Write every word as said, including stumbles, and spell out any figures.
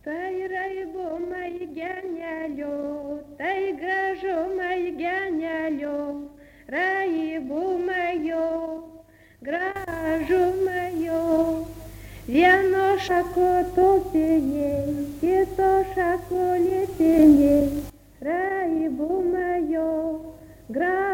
Tai raibumai genelio, tai gražumai genelio, raibumai jo, gražumai jo. Vieno šako tupiniai, kito šako lietiniai, raibumai jo, gražumai jo.